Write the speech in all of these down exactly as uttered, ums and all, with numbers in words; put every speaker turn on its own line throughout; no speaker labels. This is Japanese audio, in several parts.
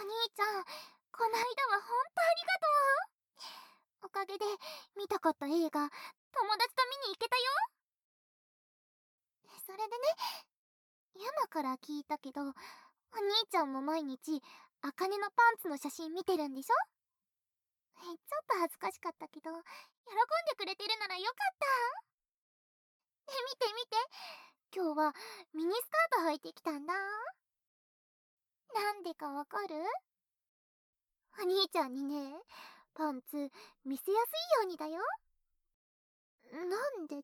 兄ちゃん、こないだはほんとありがとう。おかげで見たかった映画、友達と見に行けたよ。それでね、ヤマから聞いたけど、お兄ちゃんも毎日、あかねのパンツの写真見てるんでしょ？ちょっと恥ずかしかったけど、喜んでくれてるならよかった。見て見て、今日はミニスカート履いてきたんだ。なんでかわかる？お兄ちゃんにね、パンツ見せやすいようにだよ。なんでって、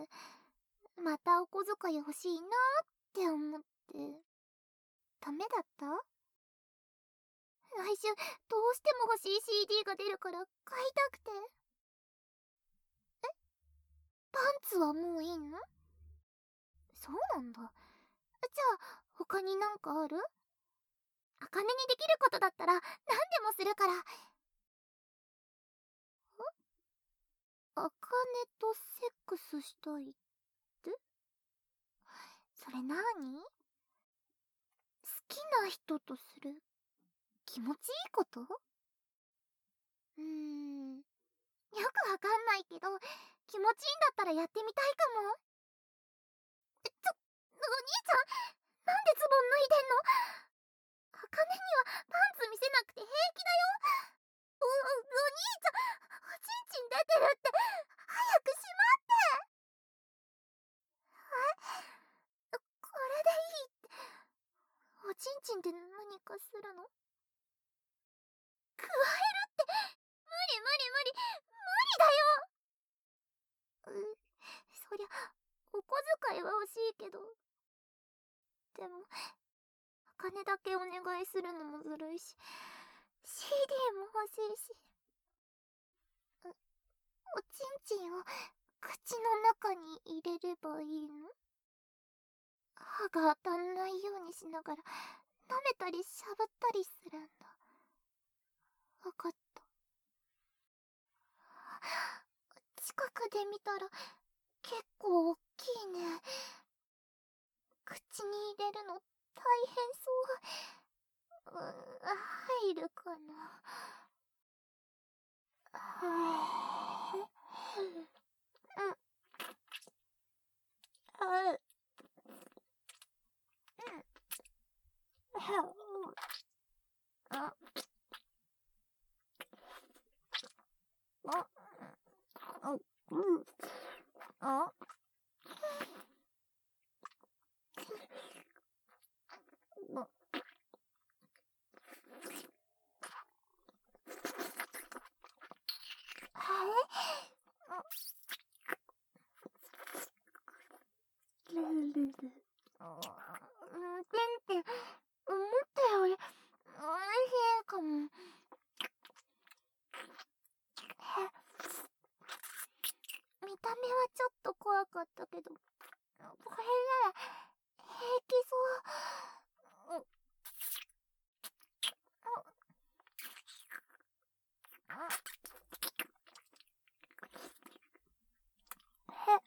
またお小遣い欲しいなーって思って。ダメだった？来週どうしても欲しい シーディー が出るから買いたくて。え？パンツはもういいの？そうなんだ。じゃあ他になんかある？あかねにできることだったら何でもするから。あかねとセックスしたいって？それなーに？好きな人とする気持ちいいこと？うーん、よくわかんないけど、気持ちいいんだったらやってみたいかも。え、ちょ、お兄ちゃん、なんでズボン脱いでんの？あかねにはパンツ見せなくて平気だよ。お、お、お兄ちゃん、おちんちん出てるって、早くしまって。え？これでいいって、おちんちんって何かするの？加えるって、無理無理無理、無理だよ。う、そりゃ、お小遣いは欲しいけど。でも、あかねだけお願いするのもずるいし、シーディー も欲しいし。お、おちんちんを口の中に入れればいいの？歯が当たんないようにしながら、舐めたりしゃぶったりするんだ。わかった。近くで見たら、結構おっきいね。口に入れるの大変そう。うー、入るかな。はぁ、うん、あ、うん、はう、あ、あ、あ、うん、あ、あ、はえ？ルルル。うん、てんてん、思ったより、おいしいかも。見た目はちょっと怖かったけど、これなら平気そう。へ、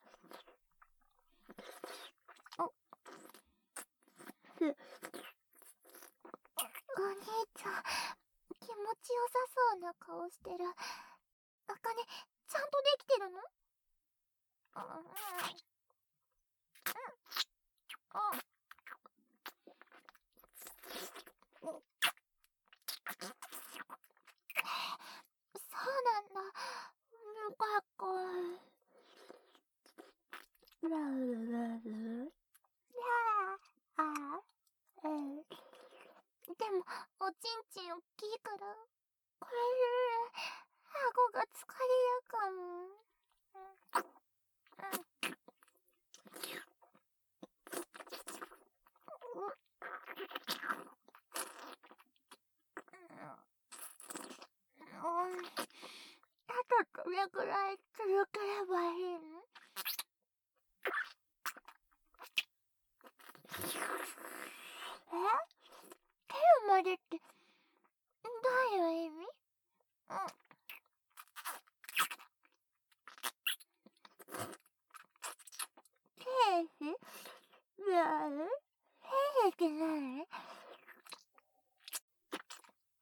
お、ふ、お兄ちゃん、気持ちよさそうな顔してる。あかね、ちゃんとできてるの？うん、うん、あ、そうなんだ。よかった。ララララあ、えー、でも、おちんちんおっきいから、これ、顎が疲れるかも。うん、うん、あとどれくらい続ければいいの？え？蹴るまでって、どういう意味？うん。ケース？なに？ケースってなに？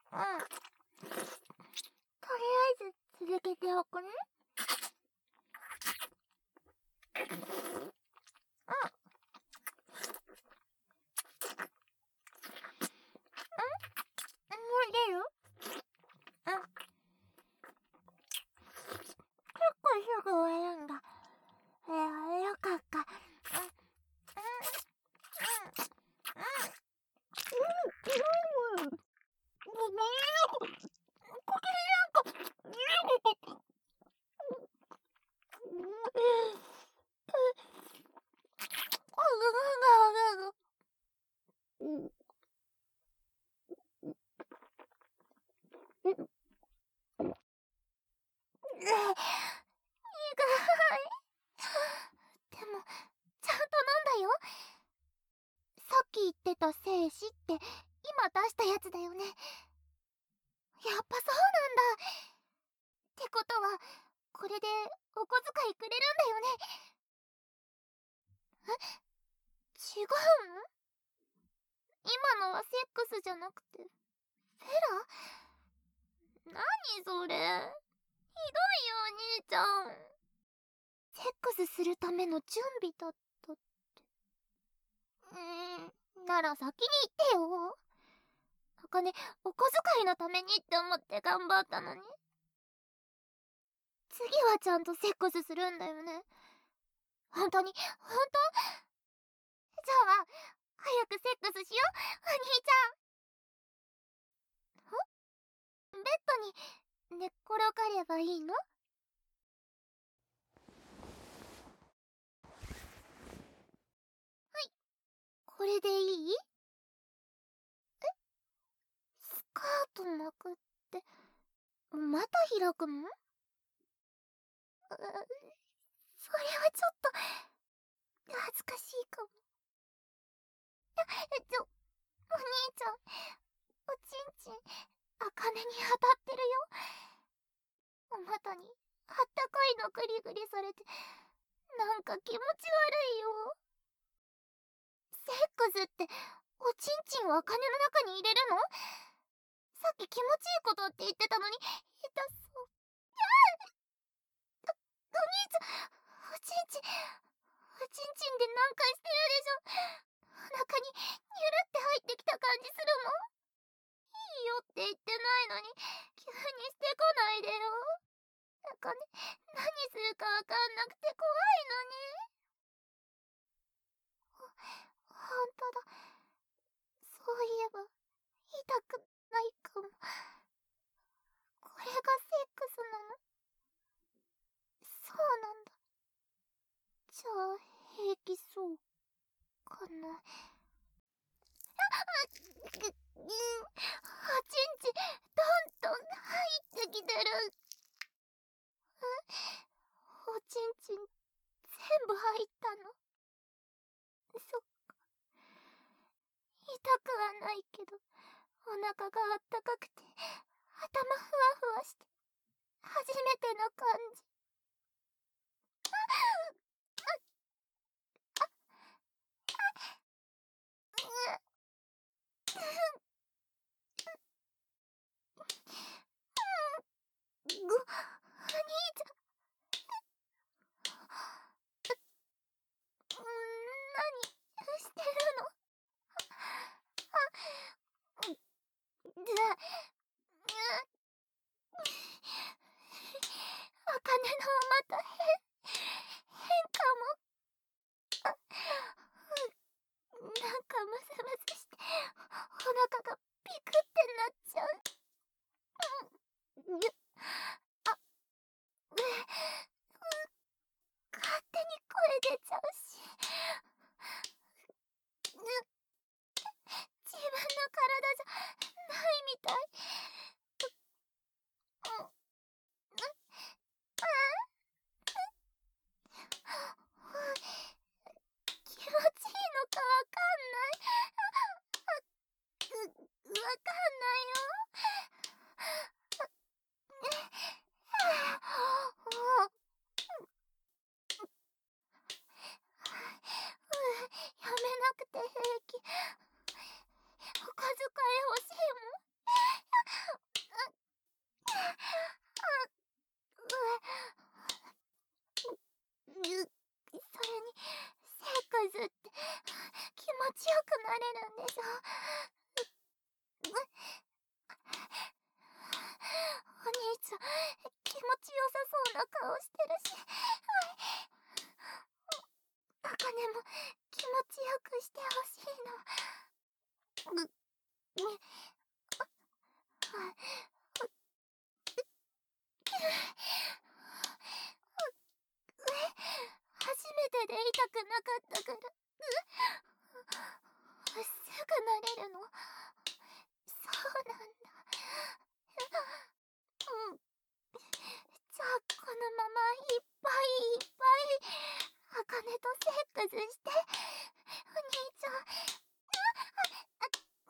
って今出したやつだよね。やっぱそうなんだ。ってことはこれでお小遣いくれるんだよね。え、違うの？今のはセックスじゃなくてフェラ？何それ、ひどいよお兄ちゃん。セックスするための準備だったって。うーん、なら先に言ってよ。あかね、お小遣いのためにって思って頑張ったのに。次はちゃんとセックスするんだよね。本当に、本当？じゃあ、早くセックスしよう、お兄ちゃん。ん？ベッドに寝っ転がればいいの？はい、これでいい？え？スカートなくって、また開くの？う、それはちょっと、恥ずかしいかも。ちょ、お兄ちゃん、おちんちん、あかねに当たってるよ。お股にあったかいのグリグリされて、なんか気持ち悪いよ。セックスって、おちんちんをあかねの中に入れるの？さっき気持ちいいことって言ってたのに、痛そう。ああ、お兄ちゃん、おちんちん、おちんちんでなんかしてるでしょ。お腹にニュルって入ってきた感じするもん。いいよって言ってないのに急にしてこないでよ。あかね、何するかわかんなくて怖いのに。ほ、ほんとだ。そういえば痛くないかも。これがセックスなの？そうなんだ。じゃあ平気そうかな。あ、ぐ、ぐん、おちんちどんどん入ってきてる。おちんちん全部入ったの？そっか。痛くはないけどお腹があったかくて頭ふわふわして初めての感じ。ご、お兄ちゃん。ん、何してるの？あ、ず、あかねのお股変、変かも。なんかムズムズしてお腹がピクってなっちゃう。ぐ、あ、う、勝手に声出ちゃうし。う、自分の体じゃないみたい。う、う、ああ、気持ちいいのかわかんない。う、わかんないよ。やめなくて平気。お小遣い欲しいもん。う、それにセックスって気持ちよくなれるんでしょ？お兄ちゃん気持ちよさそうな顔してるし、あかねも気持ちよくしてほしいの。ぐ、ね、あ、初めてで痛くなかったから。う、すぐ慣れるの？そうなんだ。うん。じゃあこのままいっぱいいっぱいあかねとセックスして、お兄ちゃん。あ、あ、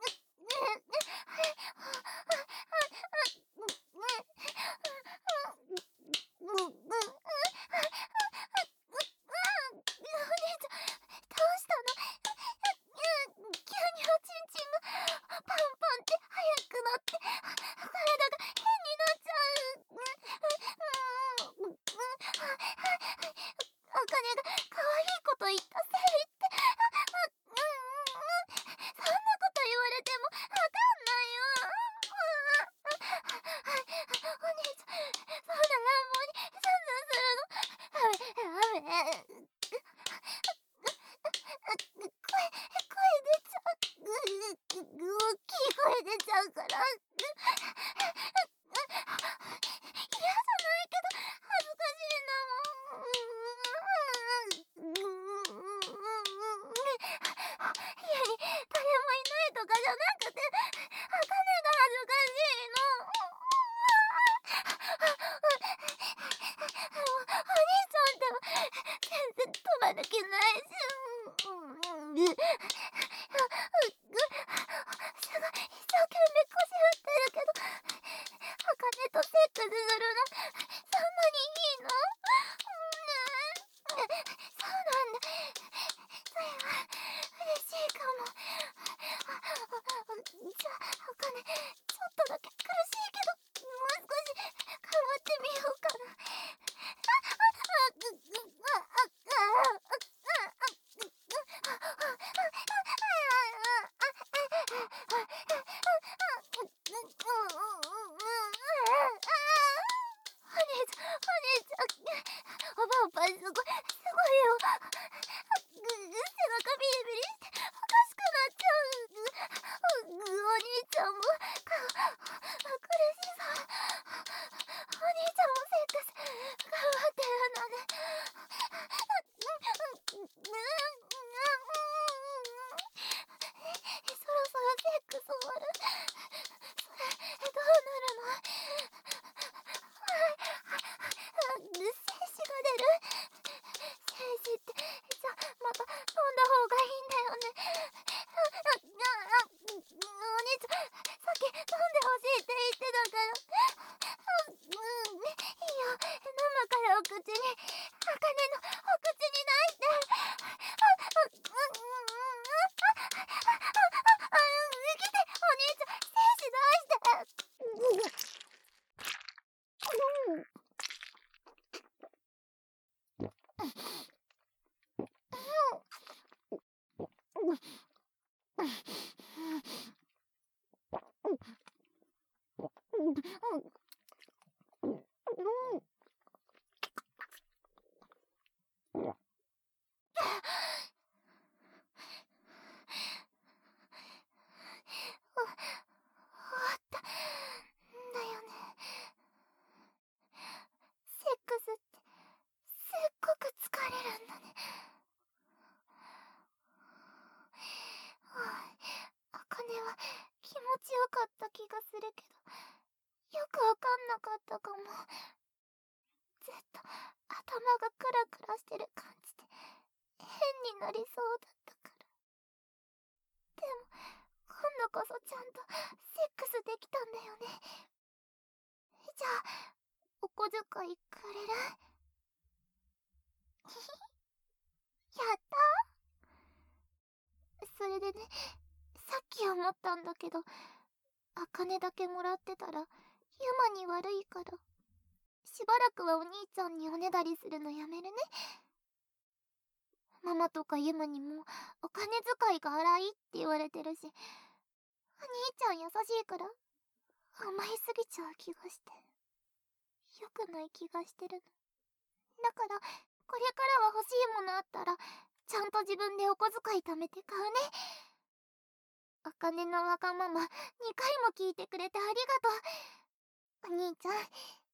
れ出ちゃうから。嫌じゃないけど恥ずかしいんだもん。家に誰もいないとかじゃなくて、茜が恥ずかしいの。お兄ちゃんって全然止まる気ないし。すごい一生懸命腰振ってるけど、茜とセックスするのそんなにいいの？ねえ、そうなんだ。それは嬉しいかも。じゃあ茜、ちょっとだけ苦しいけどもう少し頑張ってみようかな。おばおばすごい、すごいよ。背中ビリビリしておかしくなっちゃう。お兄ちゃんも苦しそう。お兄ちゃんもセックス頑張ってるのね。そろそろセックス終わる。それどうなるの？精子が出る？精子ってじゃあまた飲んだ方がいいんだよね。お兄ちゃんさっき飲んでほしいって言ってたから。うん、いいよ、飲むからお口に。茜のお口に出して。生きて、お兄ちゃん精子出して。終わったんだよね。セックスってすっごく疲れるんだね。茜は気持ちよかった気がするけど、よくわかんなかったかも。ずっと頭がクラクラしてる感じで変になりそうだったから。でも今度こそちゃんとセックスできたんだよね。じゃあお小遣いくれる？やったー。それでね、さっき思ったんだけど、茜だけもらってたらユマに悪いから、しばらくはお兄ちゃんにおねだりするのやめるね。ママとかユマにもお金遣いが荒いって言われてるし、お兄ちゃん優しいから甘えすぎちゃう気がして、良くない気がしてるの。だからこれからは欲しいものあったらちゃんと自分でお小遣い貯めて買うね。お金のわがままにかいも聞いてくれてありがとう。お兄ちゃん、